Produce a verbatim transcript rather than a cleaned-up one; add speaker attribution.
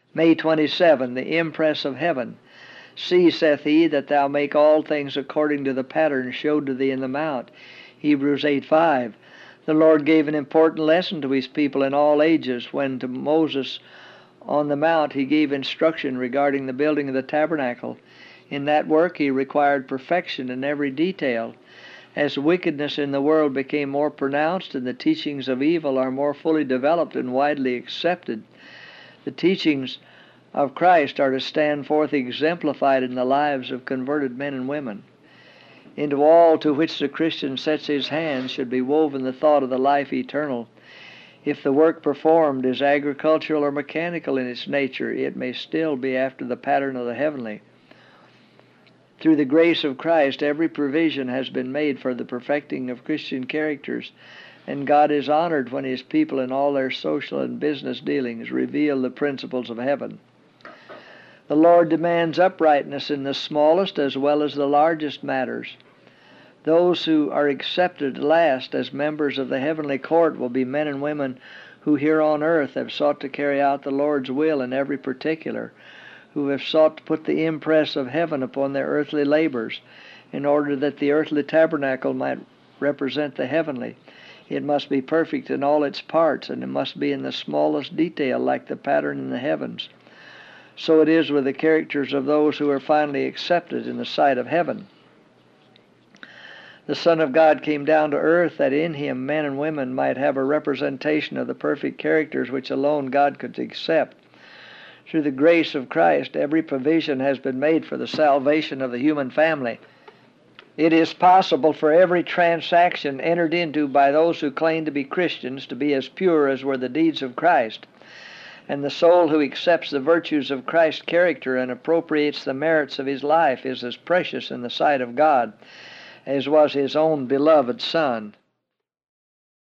Speaker 1: May twenty-seventh, the impress of heaven. See, saith he, that thou make all things according to the pattern showed to thee in the mount. Hebrews eight five. The Lord gave an important lesson to his people in all ages when to Moses on the mount he gave instruction regarding the building of the tabernacle. In that work he required perfection in every detail. As wickedness in the world became more pronounced and the teachings of evil are more fully developed and widely accepted, the teachings of Christ are to stand forth exemplified in the lives of converted men and women. Into all to which the Christian sets his hands should be woven the thought of the life eternal. If the work performed is agricultural or mechanical in its nature, it may still be after the pattern of the heavenly. Through the grace of Christ, every provision has been made for the perfecting of Christian characters, and God is honored when his people in all their social and business dealings reveal the principles of heaven. The Lord demands uprightness in the smallest as well as the largest matters. Those who are accepted last as members of the heavenly court will be men and women who here on earth have sought to carry out the Lord's will in every particular, who have sought to put the impress of heaven upon their earthly labors, in order that the earthly tabernacle might represent the heavenly. It must be perfect in all its parts, and it must be in the smallest detail like the pattern in the heavens. So it is with the characters of those who are finally accepted in the sight of heaven. The Son of God came down to earth that in him men and women might have a representation of the perfect characters which alone God could accept. Through the grace of Christ, every provision has been made for the salvation of the human family. It is possible for every transaction entered into by those who claim to be Christians to be as pure as were the deeds of Christ. And the soul who accepts the virtues of Christ's character and appropriates the merits of his life is as precious in the sight of God as was his own beloved Son.